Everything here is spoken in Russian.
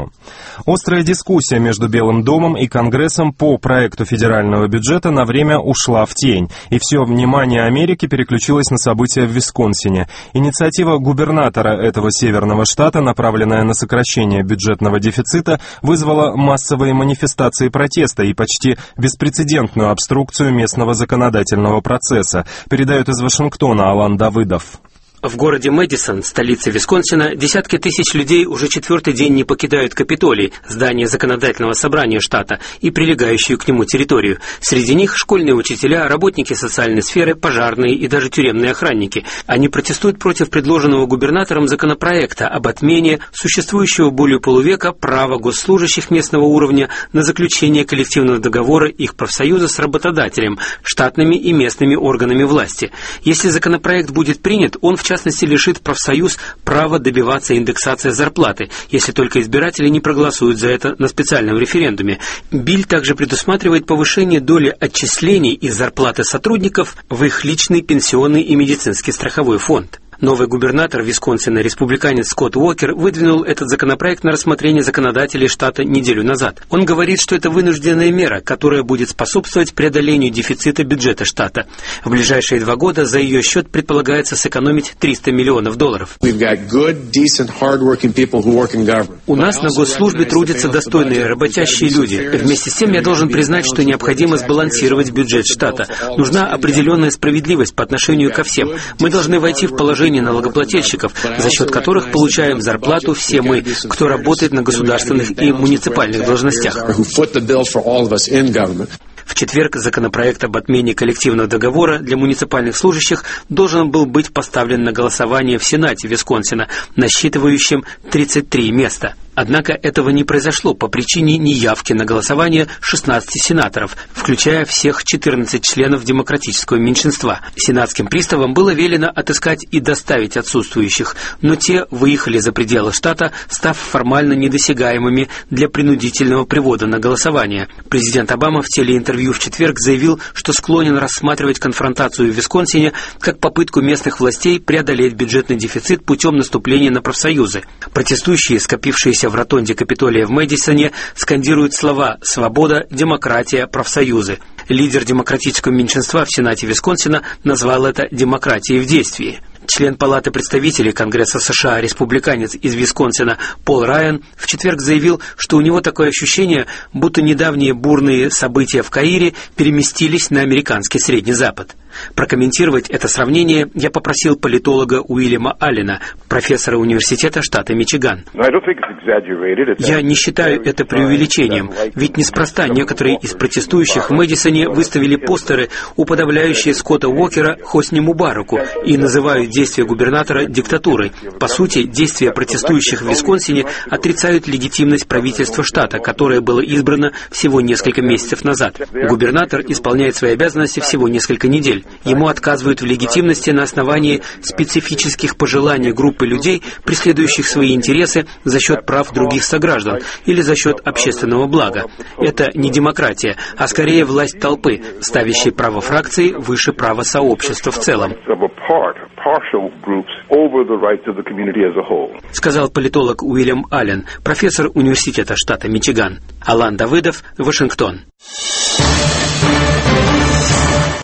страну. Острая дискуссия между Белым домом и Конгрессом по проекту федерального бюджета на время ушла в тень, и все внимание Америки переключилось на события в Висконсине. Инициатива губернатора этого северного штата, направленная на сокращение бюджетного дефицита, вызвала массовые манифестации протеста и почти беспрецедентную обструкцию местного законодательного процесса, передает из Вашингтона Алан Давыдов. В городе Мэдисон, столице Висконсина, десятки тысяч людей уже четвертый день не покидают Капитолий, здание законодательного собрания штата, и прилегающую к нему территорию. Среди них школьные учителя, работники социальной сферы, пожарные и даже тюремные охранники. Они протестуют против предложенного губернатором законопроекта об отмене существующего более полувека права госслужащих местного уровня на заключение коллективного договора их профсоюза с работодателем, штатными и местными органами власти. Если законопроект будет принят, он в частности лишит профсоюз права добиваться индексации зарплаты, если только избиратели не проголосуют за это на специальном референдуме. Билл также предусматривает повышение доли отчислений из зарплаты сотрудников в их личный пенсионный и медицинский страховой фонд. Новый губернатор Висконсина, республиканец Скотт Уокер, выдвинул этот законопроект на рассмотрение законодателей штата неделю назад. Он говорит, что это вынужденная мера, которая будет способствовать преодолению дефицита бюджета штата. В ближайшие 2 года за ее счет предполагается сэкономить $300 миллионов. У нас на госслужбе трудятся достойные, работящие люди. Вместе с тем я должен признать, что необходимо сбалансировать бюджет штата. Нужна определенная справедливость по отношению ко всем. Мы должны войти в положение налогоплательщиков, за счет которых получаем зарплату все мы, кто работает на государственных и муниципальных должностях. В четверг законопроект об отмене коллективного договора для муниципальных служащих должен был быть поставлен на голосование в Сенате Висконсина, насчитывающем 33 места. Однако этого не произошло по причине неявки на голосование 16 сенаторов, включая всех 14 членов демократического меньшинства. Сенатским приставам было велено отыскать и доставить отсутствующих, но те выехали за пределы штата, став формально недосягаемыми для принудительного привода на голосование. Президент Обама в телеинтервью в четверг заявил, что склонен рассматривать конфронтацию в Висконсине как попытку местных властей преодолеть бюджетный дефицит путем наступления на профсоюзы. Протестующие, скопившиеся в ротонде Капитолия в Мэдисоне, скандируют слова «свобода», «демократия», «профсоюзы». Лидер демократического меньшинства в Сенате Висконсина назвал это «демократией в действии». Член Палаты представителей Конгресса США, республиканец из Висконсина Пол Райан, в четверг заявил, что у него такое ощущение, будто недавние бурные события в Каире переместились на американский Средний Запад. Прокомментировать это сравнение я попросил политолога Уильяма Аллена, профессора университета штата Мичиган. Я не считаю это преувеличением, ведь неспроста некоторые из протестующих в Мэдисоне выставили постеры, уподобляющие Скотта Уокера Хосни Мубараку, и называют действия губернатора диктатурой. По сути, действия протестующих в Висконсине отрицают легитимность правительства штата, которое было избрано всего несколько месяцев назад. Губернатор исполняет свои обязанности всего несколько недель. Ему отказывают в легитимности на основании специфических пожеланий группы людей, преследующих свои интересы за счет прав других сограждан или за счет общественного блага. Это не демократия, а скорее власть толпы, ставящей право фракции выше права сообщества в целом. Сказал политолог Уильям Аллен, профессор университета штата Мичиган. Алан Давыдов, Вашингтон.